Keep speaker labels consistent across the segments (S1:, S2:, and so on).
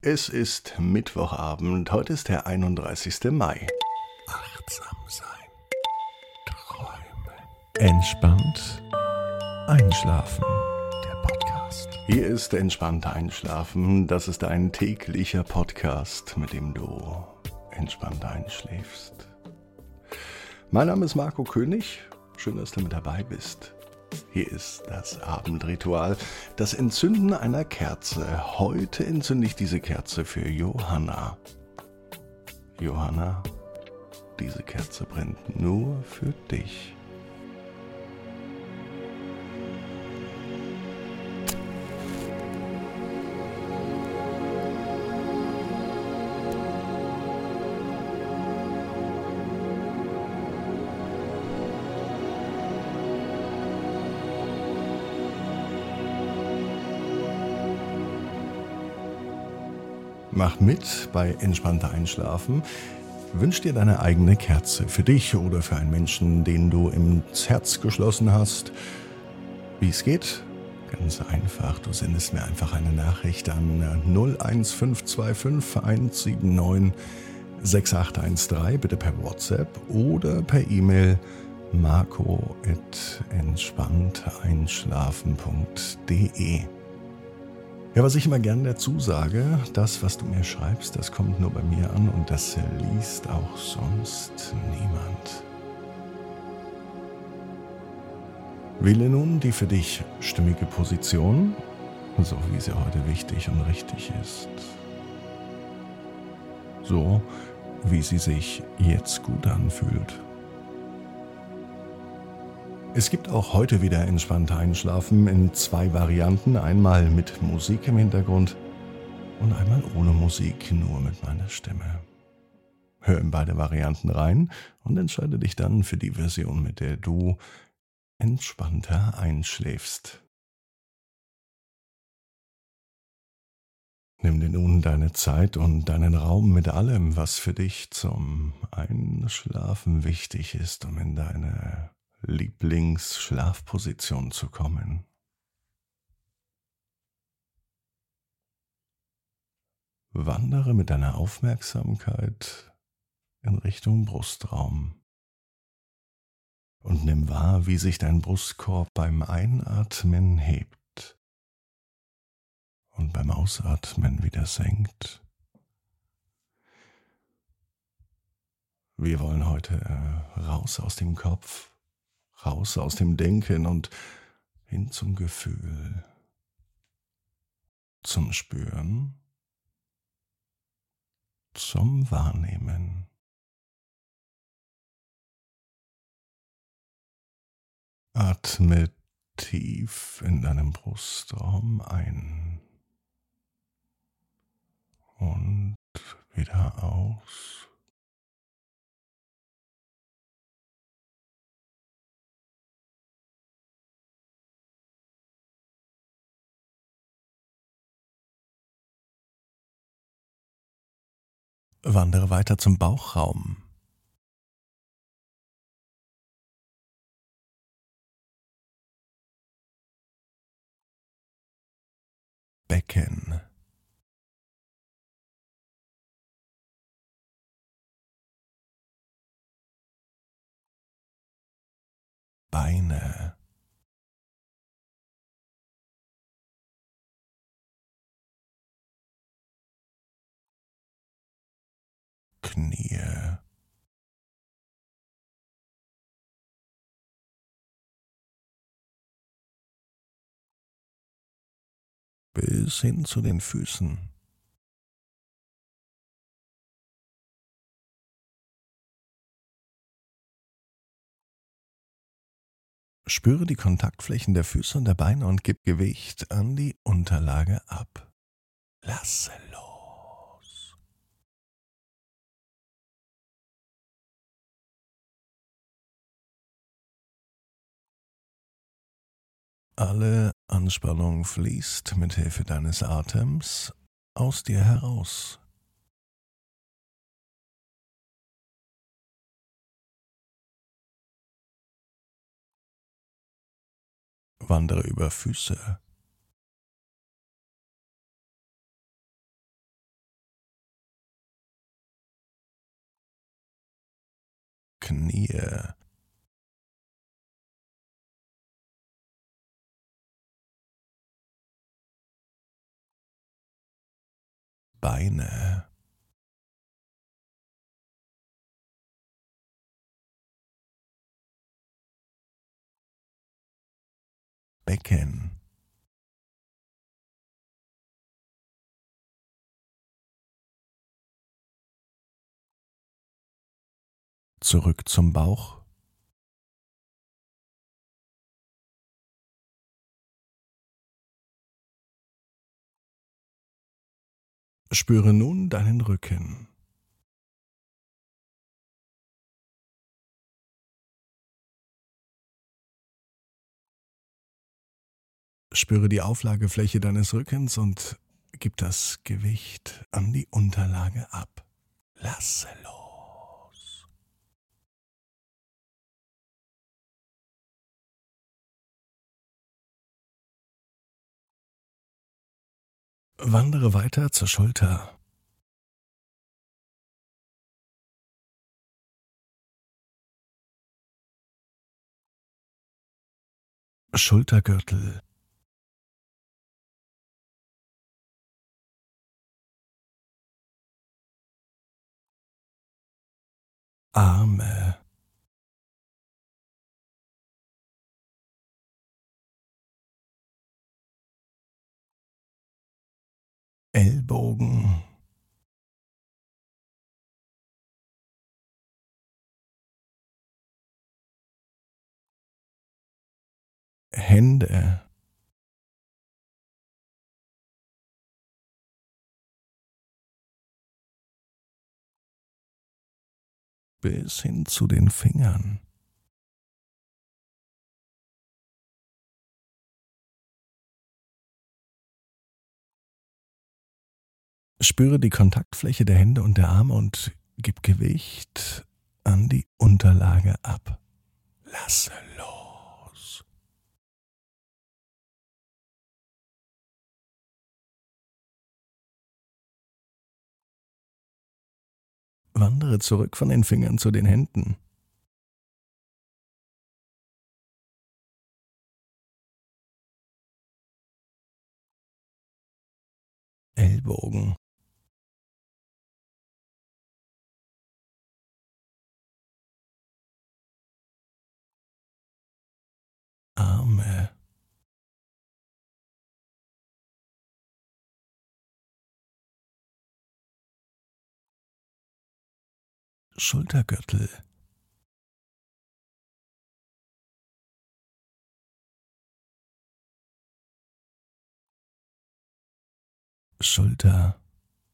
S1: Es ist Mittwochabend, heute ist der 31. Mai. Achtsam sein, träumen,
S2: Entspannt einschlafen.
S1: der Podcast. Hier ist Entspannt einschlafen, das ist ein täglicher Podcast, mit dem du entspannt einschläfst. Mein Name ist Marco König, schön, dass du mit dabei bist. Hier ist das Abendritual, das Entzünden einer Kerze. Heute entzünde ich diese Kerze für Johanna. Johanna, diese Kerze brennt nur für dich. Mach mit bei Entspannter Einschlafen. Wünsch dir deine eigene Kerze für dich oder für einen Menschen, den du ins Herz geschlossen hast. Wie es geht? Ganz einfach. Du sendest mir einfach eine Nachricht an 01525 179 6813, bitte per WhatsApp oder per E-Mail marco@entspannteinschlafen.de. Ja, was ich immer gern dazu sage, das, was du mir schreibst, das kommt nur bei mir an und das liest auch sonst niemand. Wähle nun die für dich stimmige Position, so wie sie heute wichtig und richtig ist. So, wie sie sich jetzt gut anfühlt. Es gibt auch heute wieder entspannt einschlafen in 2 Varianten. Einmal mit Musik im Hintergrund und einmal ohne Musik, nur mit meiner Stimme. Hör in beide Varianten rein und entscheide dich dann für die Version, mit der du entspannter einschläfst. Nimm dir nun deine Zeit und deinen Raum mit allem, was für dich zum Einschlafen wichtig ist, um in deine Lieblingsschlafposition zu kommen. Wandere mit deiner Aufmerksamkeit in Richtung Brustraum und nimm wahr, wie sich dein Brustkorb beim Einatmen hebt und beim Ausatmen wieder senkt. Wir wollen heute raus aus dem Kopf, raus aus dem Denken und hin zum Gefühl, zum Spüren, zum Wahrnehmen. Atme tief in deinem Brustraum ein und wieder aus. Wandere weiter zum Bauchraum. Becken. Beine. Knie. Bis hin zu den Füßen. Spüre die Kontaktflächen der Füße und der Beine und gib Gewicht an die Unterlage ab. Lasse los. Alle Anspannung fließt mit Hilfe deines Atems aus dir heraus. Wandere über Füße,
S2: Knie, Beine, Becken, zurück zum Bauch, spüre nun deinen Rücken. Spüre die Auflagefläche deines Rückens und gib das Gewicht an die Unterlage ab. Lasse los. Wandere weiter zur Schulter. Schultergürtel, Arme, Ellbogen, Hände, bis hin zu den Fingern. Spüre die Kontaktfläche der Hände und der Arme und gib Gewicht an die Unterlage ab. Lasse los. Wandere zurück von den Fingern zu den Händen. Ellbogen, Arme, Schultergürtel, Schulter,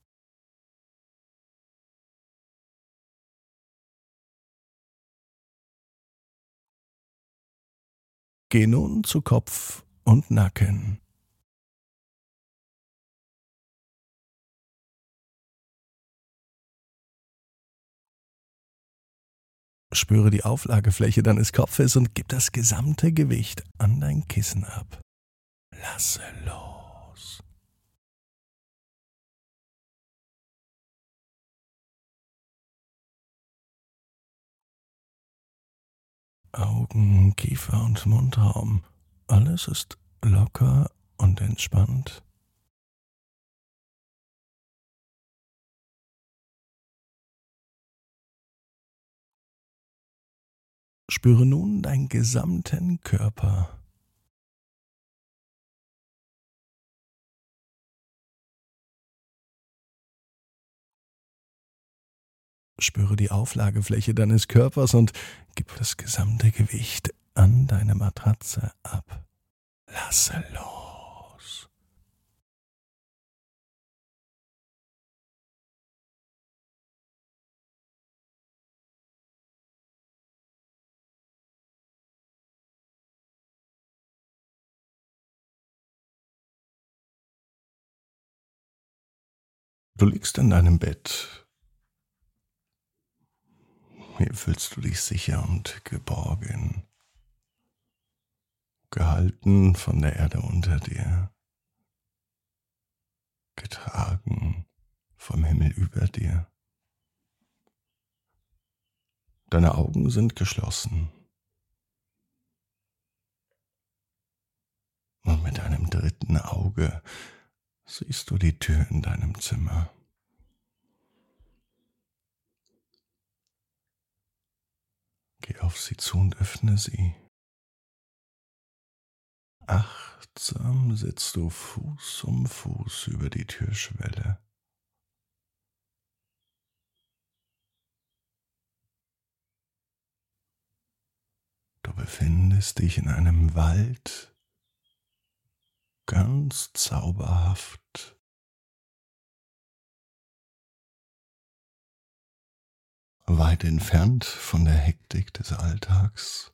S2: geh nun zu Kopf und Nacken. Spüre die Auflagefläche deines Kopfes und gib das gesamte Gewicht an dein Kissen ab. Lasse los. Augen, Kiefer und Mundraum. Alles ist locker und entspannt. Spüre nun deinen gesamten Körper. Spüre die Auflagefläche deines Körpers und gib das gesamte Gewicht an deine Matratze ab. Lasse los. Du liegst in deinem Bett. Hier fühlst du dich sicher und geborgen, gehalten von der Erde unter dir, getragen vom Himmel über dir.
S1: Deine Augen sind geschlossen. Und mit deinem dritten Auge siehst du die Tür in deinem Zimmer. Geh auf sie zu und öffne sie. Achtsam sitzt du Fuß um Fuß über die Türschwelle. Du befindest dich in einem Wald, ganz zauberhaft. Weit entfernt von der Hektik des Alltags.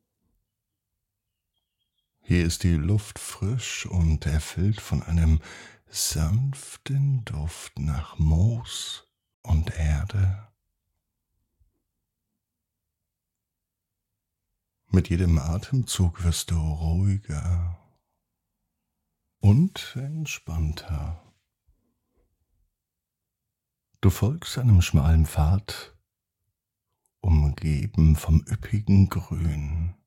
S1: Hier ist die Luft frisch und erfüllt von einem sanften Duft nach Moos und Erde. Mit jedem Atemzug wirst du ruhiger und entspannter. Du folgst einem schmalen Pfad, umgeben vom üppigen Grün.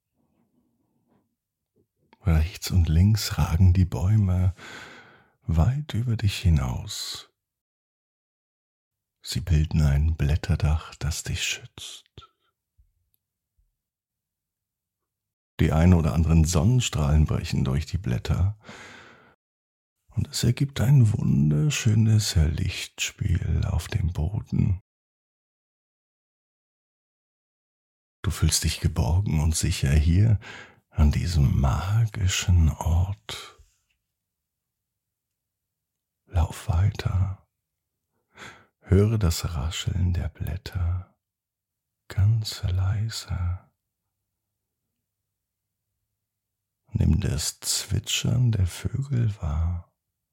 S1: Rechts und links ragen die Bäume weit über dich hinaus. Sie bilden ein Blätterdach, das dich schützt. Die ein oder anderen Sonnenstrahlen brechen durch die Blätter und es ergibt ein wunderschönes Lichtspiel auf dem Boden. Du fühlst dich geborgen und sicher hier an diesem magischen Ort. Lauf weiter, höre das Rascheln der Blätter ganz leise. Nimm das Zwitschern der Vögel wahr.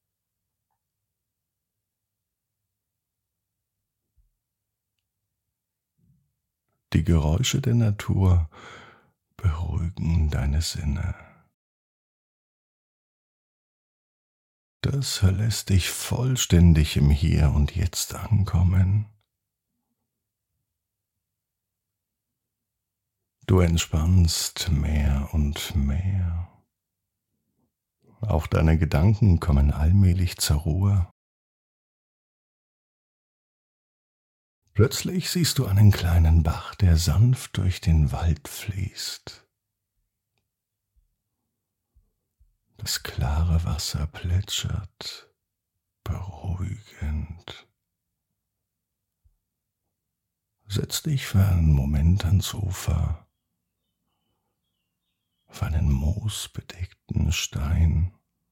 S1: Die Geräusche der Natur beruhigen deine Sinne. Das lässt dich vollständig im Hier und Jetzt ankommen. Du entspannst mehr und mehr. Auch deine Gedanken kommen allmählich zur Ruhe. Plötzlich siehst du einen kleinen Bach, der sanft durch den Wald fließt. Das klare Wasser plätschert, beruhigend. Setz dich für einen Moment ans Ufer, auf einen moosbedeckten Stein,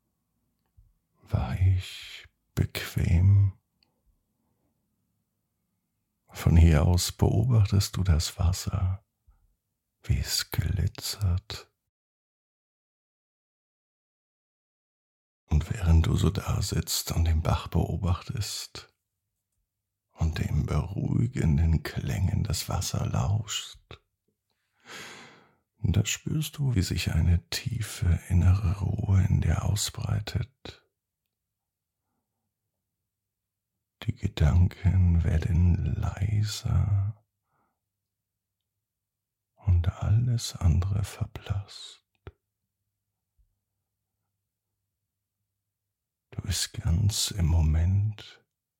S1: weich, bequem. Von hier aus beobachtest du das Wasser, wie es glitzert. Und während du so da sitzt und den Bach beobachtest und den beruhigenden Klängen des Wassers lauschst, da spürst du, wie sich eine tiefe innere Ruhe in dir ausbreitet. Die Gedanken werden leiser und alles andere verblasst. Du bist ganz im Moment,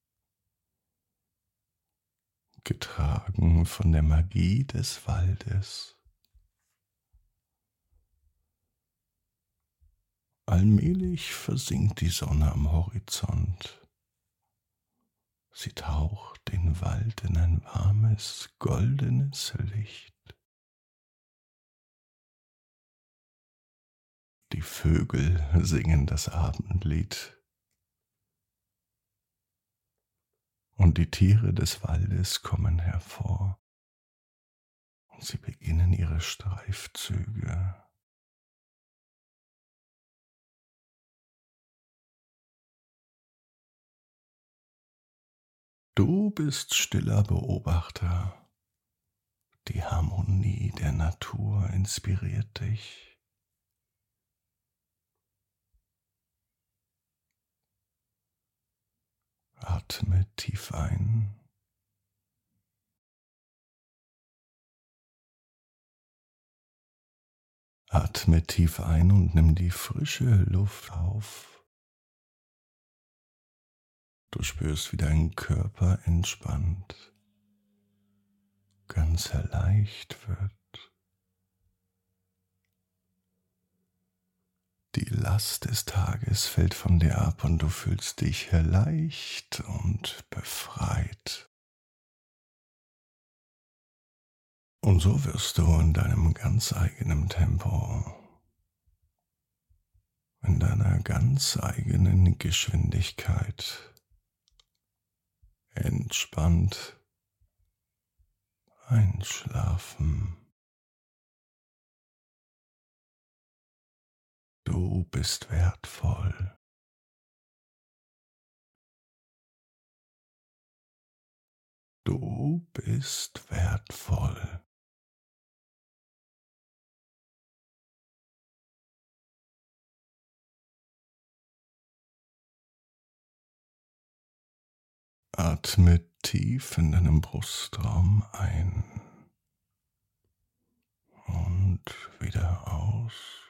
S1: getragen von der Magie des Waldes. Allmählich versinkt die Sonne am Horizont. Sie taucht den Wald in ein warmes, goldenes Licht. Die Vögel singen das Abendlied. Und die Tiere des Waldes kommen hervor. Und sie beginnen ihre Streifzüge. Du bist stiller Beobachter. Die Harmonie der Natur inspiriert dich. Atme tief ein Atme tief ein und nimm die frische Luft auf. Du spürst, wie dein Körper entspannt, ganz erleicht wird. Die Last des Tages fällt von dir ab und du fühlst dich leicht und befreit. Und so wirst du in deinem ganz eigenen Tempo, in deiner ganz eigenen Geschwindigkeit entspannt einschlafen. Du bist wertvoll. Du bist wertvoll. Atme tief in deinem Brustraum ein und wieder aus.